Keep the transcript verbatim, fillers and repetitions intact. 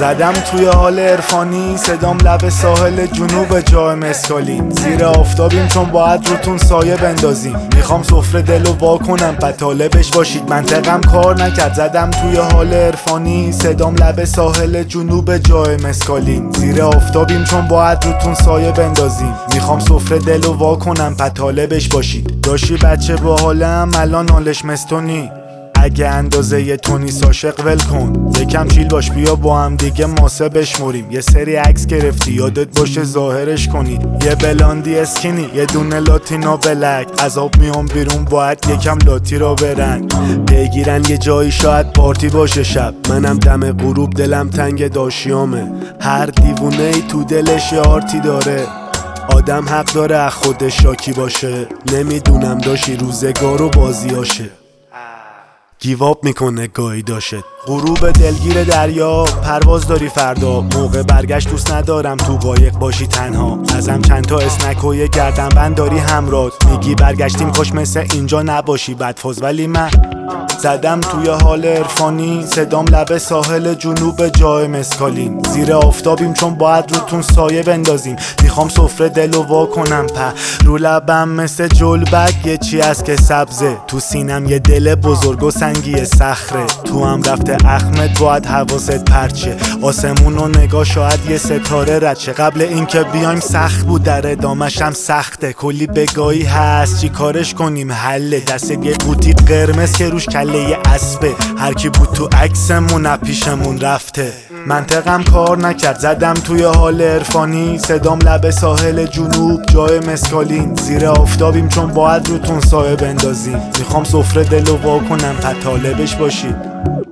زدم توی حال عرفانی، صدام لب ساحل جنوب جای مسکالین. زیر آفتابیم چون باید روتون سایه بندازیم. میخوام سفره دلو وا کنم پس طالبش باشید. منطقم کار نکرد، زدم توی حال عرفانی، صدام لب ساحل جنوب جای مسکالین. زیر آفتابیم چون باید روتون سایه بندازیم. میخوام سفره دلو وا کنم پس طالبش باشید. داشتی بچه با حالم الان حالش مستونی. اگه اندازه یه تونیس عاشق ول کن. یکم چیل باش بیا با هم دیگه ماسه بشموریم. یه سری عکس گرفتی یادت باشه ظاهرش کنی. یه بلاندی اسکینی یه دونه لاتینا بلک. از آب میام بیرون باید یکم لاتی را برن. بگیرن یه جایی شاید پارتی باشه شب. منم دم غروب دلم تنگ داشیامه. هر دیوونه ای تو دلش یه آرتی داره. آدم حق داره از خودش شاکی باشه. نمیدونم داشی روزگار و بازیاشه. گیواب میکنه گاهی داشت. غروب دلگیر دریا پرواز داری فردا. موقع برگشت دوست ندارم تو قایق باشی تنها. ازم چند تا اسنک و یه گردنبند داری همراه. میگی برگشتیم خوش مثل اینجا نباشی بدفاز. ولی من زدم توی حال عرفانی، صدام لب ساحل جنوب جای مسکالین. زیر آفتابیم چون باید روتون سایه بندازیم. میخوام سفره دلو وا کنم په رو لبم مثل جلبک یه چی از که سبزه. تو سینم یه دل بزرگ و سنگی صخره. تو هم رفته احمد باید حواست پرچه. آسمون و نگاه شاید یه ستاره رچه. قبل اینکه بیایم سخت بود در ادامش هم سخته. کلی بگاهی هست چی کارش کنیم حله. دست یه قوطی قرمز که روش کله یه اسبه. هر کی بود تو عکسمون پیشمون رفته. منطقم کار نکرد، زدم توی حال عرفانی، صدام لب ساحل جنوب جای مسکالین. زیر آفتابیم چون باید روتون سایه بندازیم. میخوام سفره دلو وا کنم پس طالبش باشید.